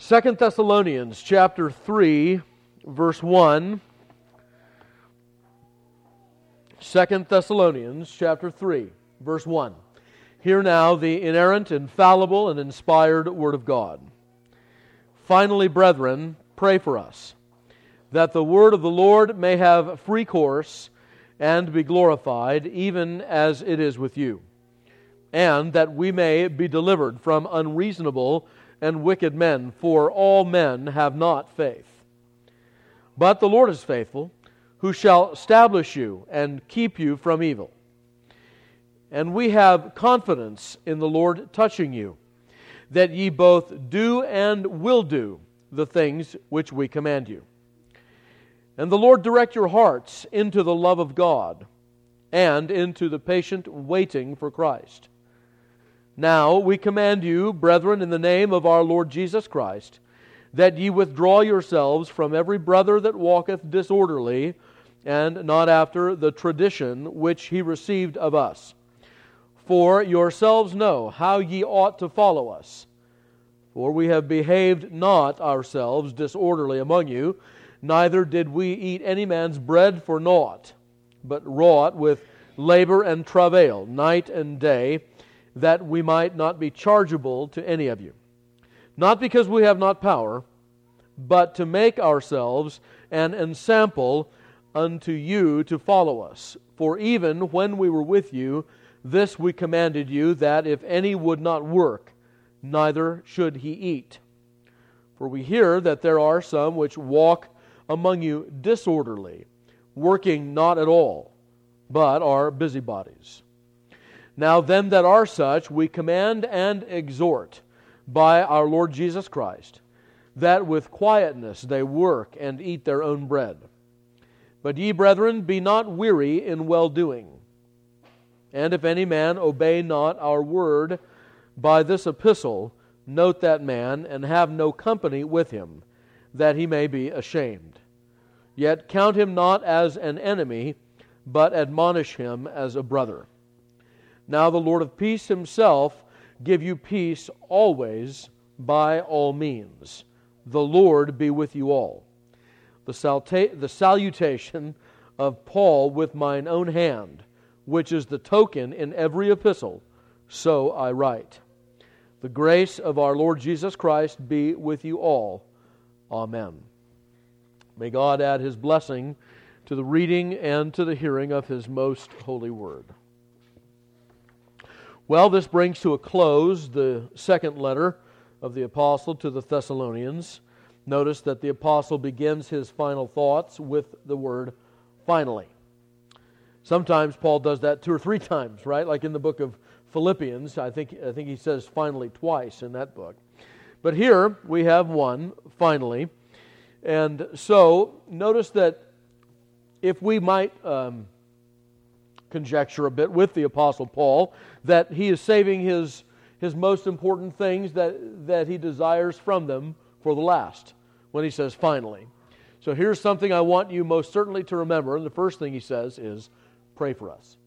2 Thessalonians chapter 3, verse 1. 2 Thessalonians chapter 3, verse 1. Hear now the inerrant, infallible, and inspired Word of God. Finally, brethren, pray for us, that the word of the Lord may have free course and be glorified, even as it is with you, and that we may be delivered from unreasonable and wicked men, for all men have not faith. But the Lord is faithful, who shall establish you and keep you from evil. And we have confidence in the Lord touching you, that ye both do and will do the things which we command you. And the Lord direct your hearts into the love of God, and into the patient waiting for Christ. Now we command you, brethren, in the name of our Lord Jesus Christ, that ye withdraw yourselves from every brother that walketh disorderly, and not after the tradition which he received of us. For yourselves know how ye ought to follow us. For we have behaved not ourselves disorderly among you, neither did we eat any man's bread for naught, but wrought with labor and travail, night and day, that we might not be chargeable to any of you. Not because we have not power, but to make ourselves an ensample unto you to follow us. For even when we were with you, this we commanded you, that if any would not work, neither should he eat. For we hear that there are some which walk among you disorderly, working not at all, but are busybodies. Now them that are such we command and exhort by our Lord Jesus Christ, that with quietness they work and eat their own bread. But ye, brethren, be not weary in well-doing. And if any man obey not our word by this epistle, note that man, and have no company with him, that he may be ashamed. Yet count him not as an enemy, but admonish him as a brother. Now the Lord of peace himself give you peace always by all means. The Lord be with you all. The salutation of Paul with mine own hand, which is the token in every epistle, so I write. The grace of our Lord Jesus Christ be with you all. Amen. May God add His blessing to the reading and to the hearing of His most holy word. Well, this brings to a close the second letter of the Apostle to the Thessalonians. Notice that the Apostle begins his final thoughts with the word finally. Sometimes Paul does that 2 or 3 times, right? Like in the book of Philippians, I think he says finally twice in that book. But here we have one, finally. And so notice that if we might conjecture a bit with the Apostle Paul, that he is saving his most important things that he desires from them for the last, when he says finally. So here's something I want you most certainly to remember, and the first thing he says is, pray for us.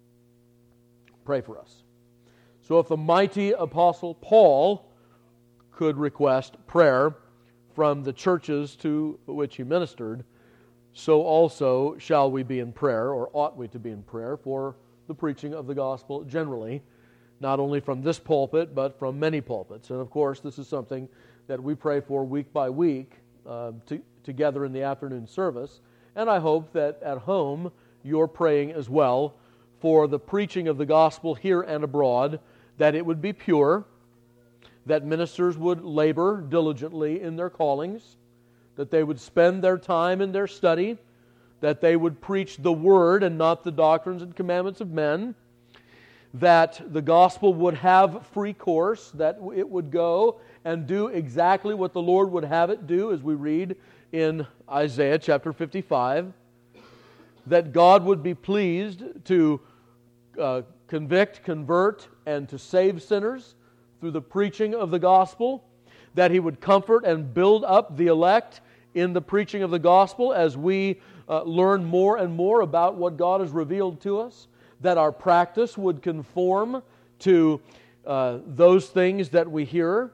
Pray for us. So if the mighty Apostle Paul could request prayer from the churches to which he ministered, so also shall we be in prayer, or ought we to be in prayer, for the preaching of the gospel generally, not only from this pulpit, but from many pulpits. And of course, this is something that we pray for week by week together in the afternoon service. And I hope that at home you're praying as well for the preaching of the gospel here and abroad, that it would be pure, that ministers would labor diligently in their callings, that they would spend their time in their study, that they would preach the Word and not the doctrines and commandments of men, that the gospel would have free course, that it would go and do exactly what the Lord would have it do, as we read in Isaiah chapter 55, that God would be pleased to convict, convert, and to save sinners through the preaching of the gospel, that He would comfort and build up the elect in the preaching of the gospel as we learn more and more about what God has revealed to us, that our practice would conform to those things that we hear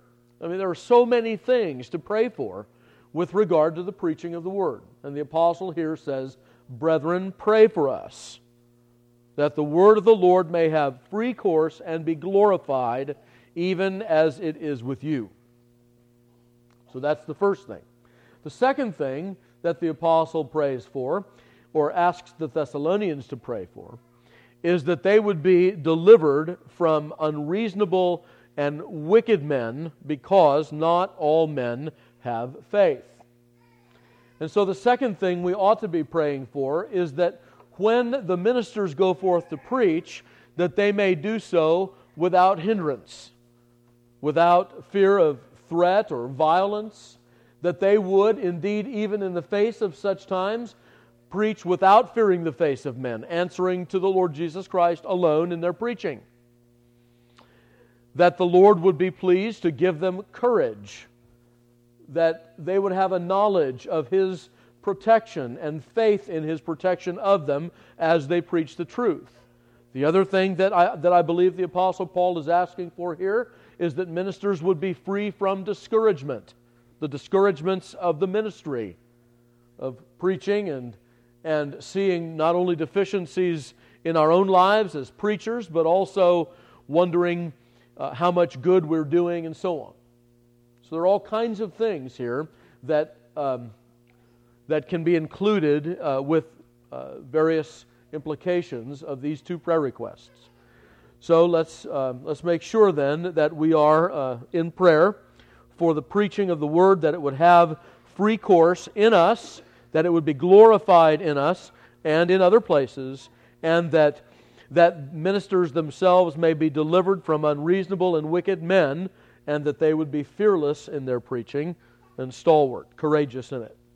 I mean, there are so many things to pray for with regard to the preaching of the Word. And the apostle here says, brethren, pray for us, that the word of the Lord may have free course and be glorified, even as it is with you. So that's the first thing. The second thing that the apostle prays for, or asks the Thessalonians to pray for, is that they would be delivered from unreasonable and wicked men, because not all men have faith. And so the second thing we ought to be praying for is that when the ministers go forth to preach, that they may do so without hindrance, without fear of threat or violence, that they would indeed, even in the face of such times, preach without fearing the face of men, answering to the Lord Jesus Christ alone in their preaching. That the Lord would be pleased to give them courage, that they would have a knowledge of His protection and faith in His protection of them as they preach the truth. The other thing that I believe the Apostle Paul is asking for here is that ministers would be free from discouragement, the discouragements of the ministry, of preaching and seeing not only deficiencies in our own lives as preachers, but also wondering how much good we're doing and so on. So there are all kinds of things here that can be included with various implications of these two prayer requests. So let's make sure then that we are in prayer for the preaching of the Word, that it would have free course in us, that it would be glorified in us and in other places, and that ministers themselves may be delivered from unreasonable and wicked men, and that they would be fearless in their preaching and stalwart, courageous in it.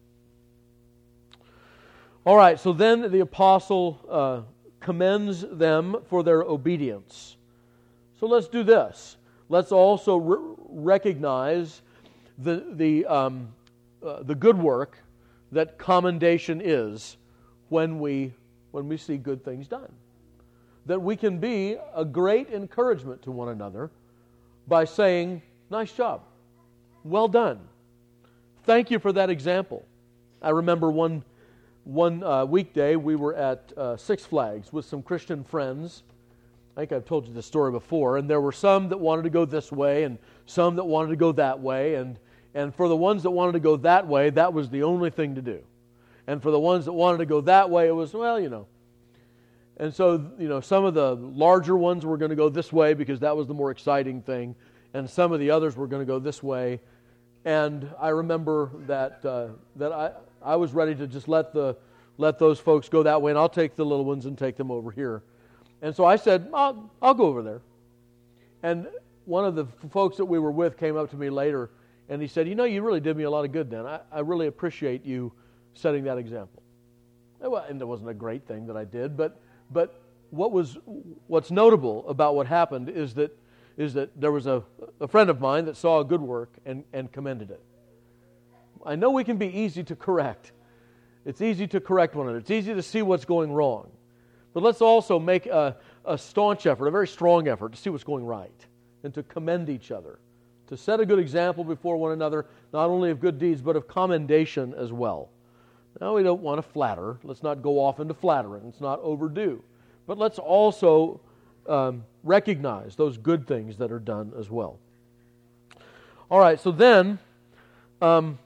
All right, so then the apostle commends them for their obedience. So let's do this. Let's also recognize the good work that commendation is when we see good things done. That we can be a great encouragement to one another by saying, nice job, well done, thank you for that example. I remember one weekday we were at Six Flags with some Christian friends. I think I've told you this story before, and there were some that wanted to go this way and some that wanted to go that way, and for the ones that wanted to go that way, that was the only thing to do. And for the ones that wanted to go that way, it was, well, you know. And so, some of the larger ones were going to go this way because that was the more exciting thing, and some of the others were going to go this way. And I remember that I was ready to just let those folks go that way, and I'll take the little ones and take them over here. And so I said, I'll go over there. And one of the folks that we were with came up to me later, and he said, you really did me a lot of good then. I really appreciate you setting that example. And it wasn't a great thing that I did, but what's notable about what happened is that there was a friend of mine that saw a good work and commended it. I know we can be easy to correct. It's easy to correct one another. It's easy to see what's going wrong. But let's also make a staunch effort, a very strong effort to see what's going right and to commend each other, to set a good example before one another, not only of good deeds, but of commendation as well. Now, we don't want to flatter. Let's not go off into flattering. Let's not overdo. But let's also recognize those good things that are done as well. All right, so then, I'm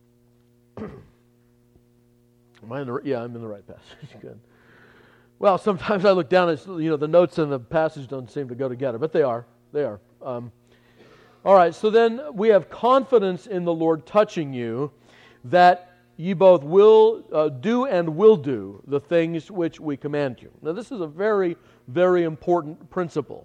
in the right passage. Good. Well, sometimes I look down and the notes and the passage don't seem to go together, but they are. All right, so then we have confidence in the Lord touching you, that ye both will do and will do the things which we command you. Now, this is a very, very important principle.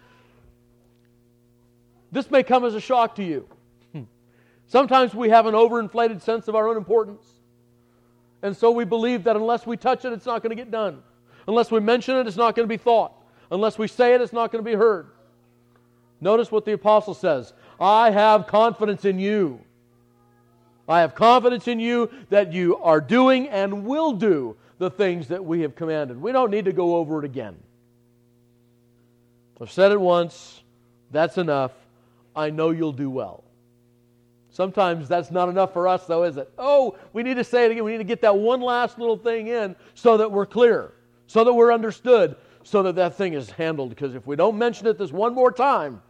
This may come as a shock to you. Sometimes we have an overinflated sense of our own importance. And so we believe that unless we touch it, it's not going to get done. Unless we mention it, it's not going to be thought. Unless we say it, it's not going to be heard. Notice what the apostle says. I have confidence in you. I have confidence in you that you are doing and will do the things that we have commanded. We don't need to go over it again. I've said it once. That's enough. I know you'll do well. Sometimes that's not enough for us, though, is it? Oh, we need to say it again. We need to get that one last little thing in so that we're clear, so that we're understood, so that that thing is handled. Because if we don't mention it this one more time.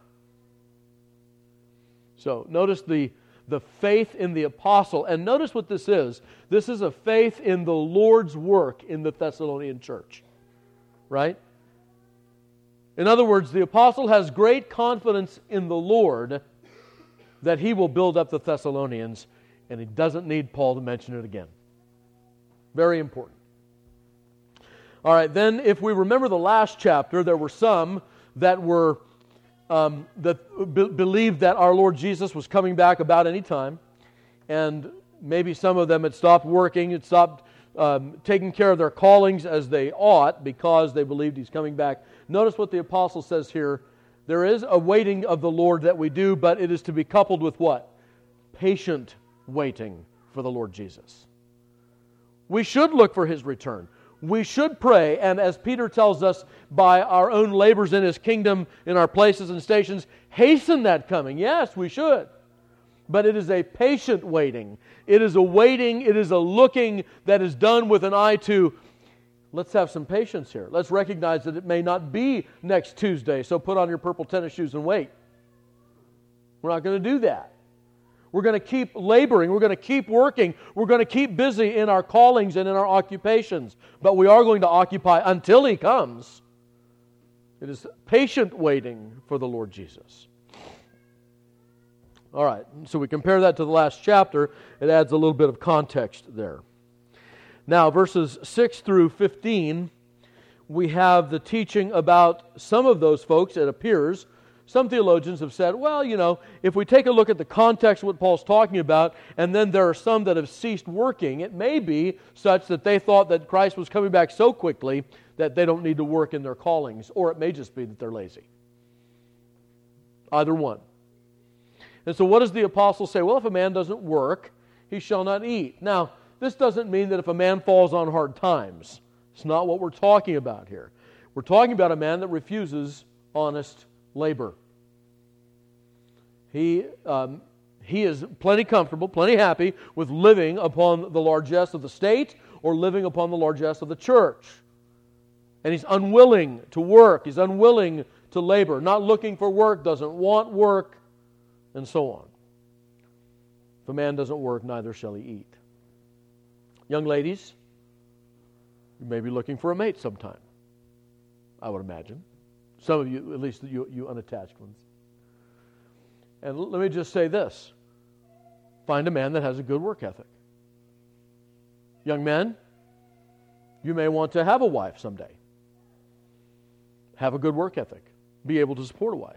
So notice the faith in the apostle. And notice what this is. This is a faith in the Lord's work in the Thessalonian church. Right? In other words, the apostle has great confidence in the Lord that he will build up the Thessalonians, and he doesn't need Paul to mention it again. Very important. All right, then if we remember the last chapter, there were some that were believed that our Lord Jesus was coming back about any time, and maybe some of them had stopped working, had stopped taking care of their callings as they ought because they believed He's coming back. Notice what the apostle says here. There is a waiting of the Lord that we do, but it is to be coupled with what? Patient waiting for the Lord Jesus. We should look for His return. We should pray, and as Peter tells us, by our own labors in His kingdom, in our places and stations, hasten that coming. Yes, we should. But it is a patient waiting. It is a waiting, it is a looking that is done with an eye to, let's have some patience here. Let's recognize that it may not be next Tuesday, so put on your purple tennis shoes and wait. We're not going to do that. We're going to keep laboring. We're going to keep working. We're going to keep busy in our callings and in our occupations. But we are going to occupy until He comes. It is patient waiting for the Lord Jesus. All right, so we compare that to the last chapter. It adds a little bit of context there. Now, verses 6 through 15, we have the teaching about some of those folks, it appears. Some theologians have said, well, if we take a look at the context of what Paul's talking about, and then there are some that have ceased working, it may be such that they thought that Christ was coming back so quickly that they don't need to work in their callings, or it may just be that they're lazy. Either one. And so what does the apostle say? Well, if a man doesn't work, he shall not eat. Now, this doesn't mean that if a man falls on hard times. It's not what we're talking about here. We're talking about a man that refuses honest labor. He is plenty comfortable, plenty happy with living upon the largesse of the state or living upon the largesse of the church. And he's unwilling to work. He's unwilling to labor. Not looking for work, doesn't want work, and so on. If a man doesn't work, neither shall he eat. Young ladies, you may be looking for a mate sometime, I would imagine. Some of you, at least you unattached ones. And let me just say this. Find a man that has a good work ethic. Young men, you may want to have a wife someday. Have a good work ethic. Be able to support a wife.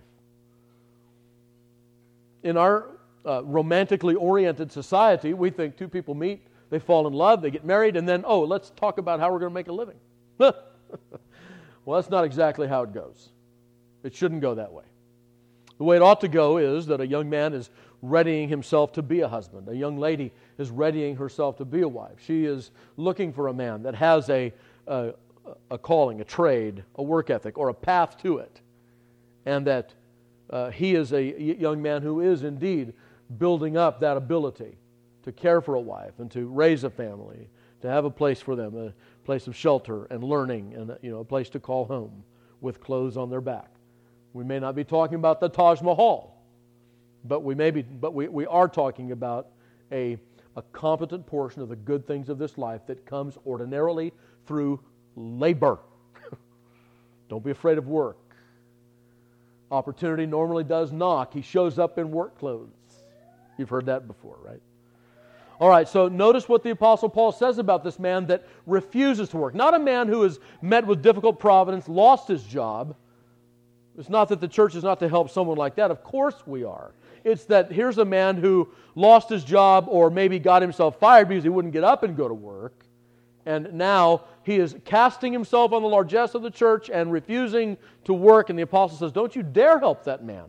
In our romantically oriented society, we think two people meet, they fall in love, they get married, and then, let's talk about how we're going to make a living. Well, that's not exactly how it goes. It shouldn't go that way. The way it ought to go is that a young man is readying himself to be a husband. A young lady is readying herself to be a wife. She is looking for a man that has a calling, a trade, a work ethic, or a path to it. And that he is a young man who is indeed building up that ability to care for a wife and to raise a family, to have a place for them, a place of shelter and learning, and a place to call home with clothes on their back. We may not be talking about the Taj Mahal, but we are talking about a competent portion of the good things of this life that comes ordinarily through labor. Don't be afraid of work. Opportunity normally does knock. He shows up in work clothes. You've heard that before, right? All right, so notice what the Apostle Paul says about this man that refuses to work. Not a man who has met with difficult providence, lost his job. It's not that the church is not to help someone like that. Of course we are. It's that here's a man who lost his job or maybe got himself fired because he wouldn't get up and go to work. And now he is casting himself on the largesse of the church and refusing to work. And the apostle says, don't you dare help that man.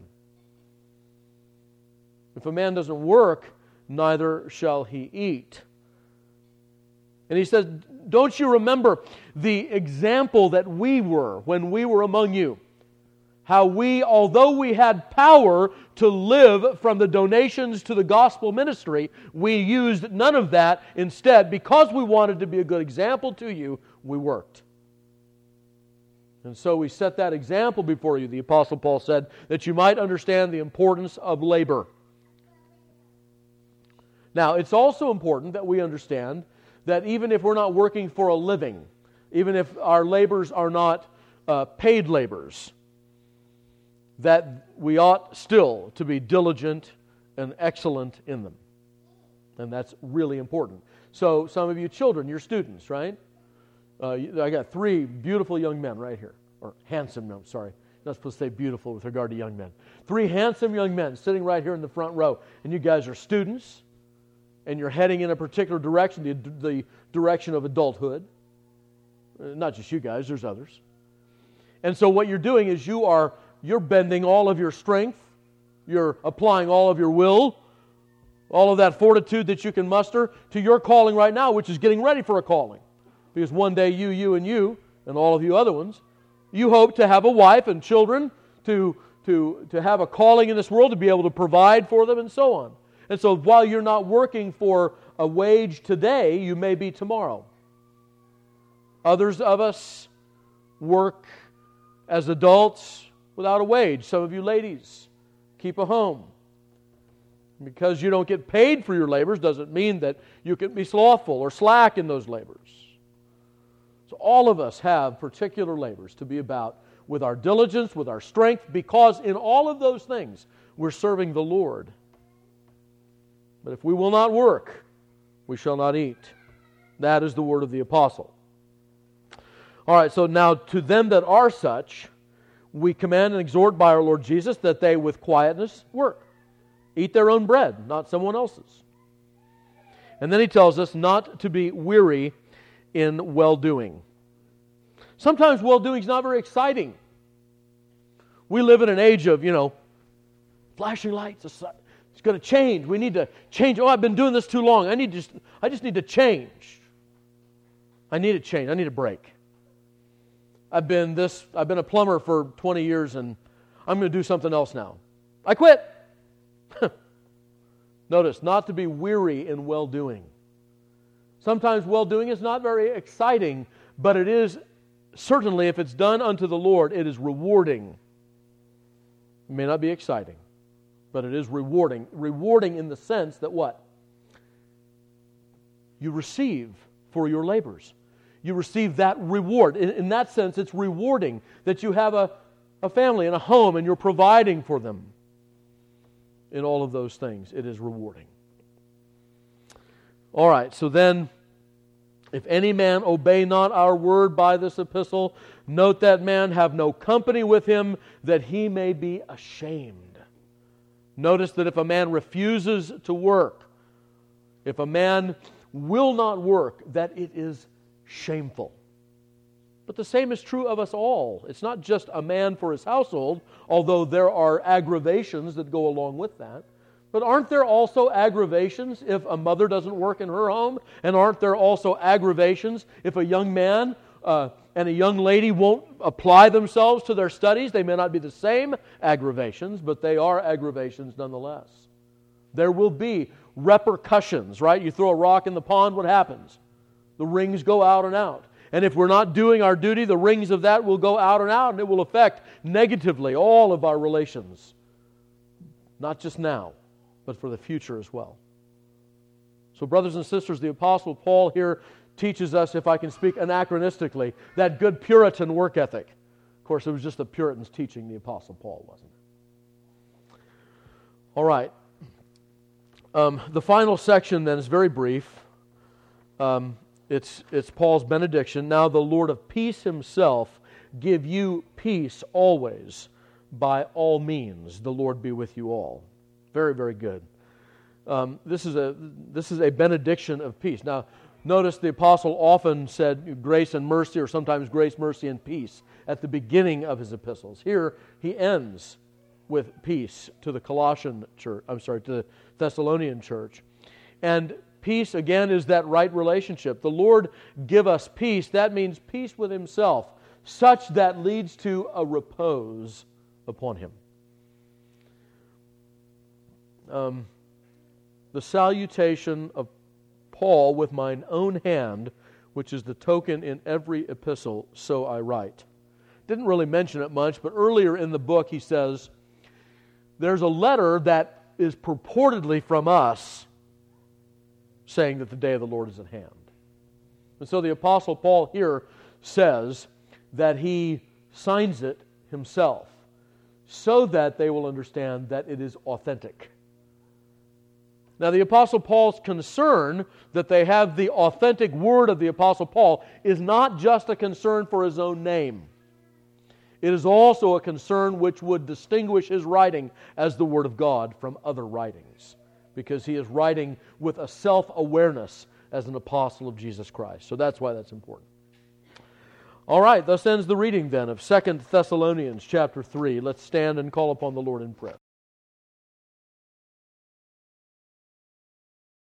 If a man doesn't work, neither shall he eat. And he says, don't you remember the example that we were when we were among you? how we, although we had power to live from the donations to the gospel ministry, we used none of that. Instead, because we wanted to be a good example to you, we worked. And so we set that example before you, the Apostle Paul said, that you might understand the importance of labor. Now, it's also important that we understand that even if we're not working for a living, even if our labors are not paid labors, that we ought still to be diligent and excellent in them. And that's really important. So some of you children, you're students, right? I got 3 beautiful young men right here. Or handsome, no, sorry. Not supposed to say beautiful with regard to young men. 3 handsome young men sitting right here in the front row. And you guys are students. And you're heading in a particular direction, the direction of adulthood. Not just you guys, there's others. And so what you're doing is you're bending all of your strength. You're applying all of your will, all of that fortitude that you can muster to your calling right now, which is getting ready for a calling. Because one day you, and all of you other ones, you hope to have a wife and children, to have a calling in this world, to be able to provide for them and so on. And so while you're not working for a wage today, you may be tomorrow. Others of us work as adults without a wage. Some of you ladies keep a home. Because you don't get paid for your labors doesn't mean that you can be slothful or slack in those labors. So all of us have particular labors to be about with our diligence, with our strength, because in all of those things we're serving the Lord. But if we will not work, we shall not eat. That is the word of the apostle. All right, so now to them that are such, we command and exhort by our Lord Jesus that they with quietness work. Eat their own bread, not someone else's. And then he tells us not to be weary in well-doing. Sometimes well-doing is not very exciting. We live in an age of, flashing lights. It's going to change. We need to change. Oh, I've been doing this too long. I just need to change. I need a change. I need a break. I've been a plumber for 20 years and I'm going to do something else now. I quit. Notice, not to be weary in well-doing. Sometimes well-doing is not very exciting, but it is certainly, if it's done unto the Lord, it is rewarding. It may not be exciting, but it is rewarding. Rewarding in the sense that what? You receive for your labors. You receive that reward. In that sense, it's rewarding that you have a family and a home and you're providing for them. In all of those things, it is rewarding. All right, so then, if any man obey not our word by this epistle, note that man have no company with him, that he may be ashamed. Notice that if a man refuses to work, if a man will not work, that it is shameful. But the same is true of us all. It's not just a man for his household, although there are aggravations that go along with that. But aren't there also aggravations if a mother doesn't work in her home? And aren't there also aggravations if a young man and a young lady won't apply themselves to their studies? They may not be the same aggravations, but they are aggravations nonetheless. There will be repercussions, right? You throw a rock in the pond, what happens? The rings go out and out. And if we're not doing our duty, the rings of that will go out, and it will affect negatively all of our relations. Not just now, but for the future as well. So brothers and sisters, the Apostle Paul here teaches us, if I can speak anachronistically, that good Puritan work ethic. Of course, it was just the Puritans teaching the Apostle Paul, wasn't it? All right. The final section then is very brief. It's Paul's benediction. Now the Lord of peace himself give you peace always, by all means. The Lord be with you all. Very, very good. This is a benediction of peace. Now, notice the apostle often said grace and mercy, or sometimes grace, mercy, and peace at the beginning of his epistles. Here he ends with peace to the to the Thessalonian church. And peace, again, is that right relationship. The Lord give us peace. That means peace with himself, such that leads to a repose upon him. The salutation of Paul with mine own hand, which is the token in every epistle, so I write. Didn't really mention it much, but earlier in the book he says, there's a letter that is purportedly from us saying that the day of the Lord is at hand. And so the Apostle Paul here says that he signs it himself so that they will understand that it is authentic. Now, the Apostle Paul's concern that they have the authentic word of the Apostle Paul is not just a concern for his own name. It is also a concern which would distinguish his writing as the Word of God from other writings, because he is writing with a self-awareness as an apostle of Jesus Christ. So that's why that's important. All right, thus ends the reading then of 2 Thessalonians chapter 3. Let's stand and call upon the Lord in prayer.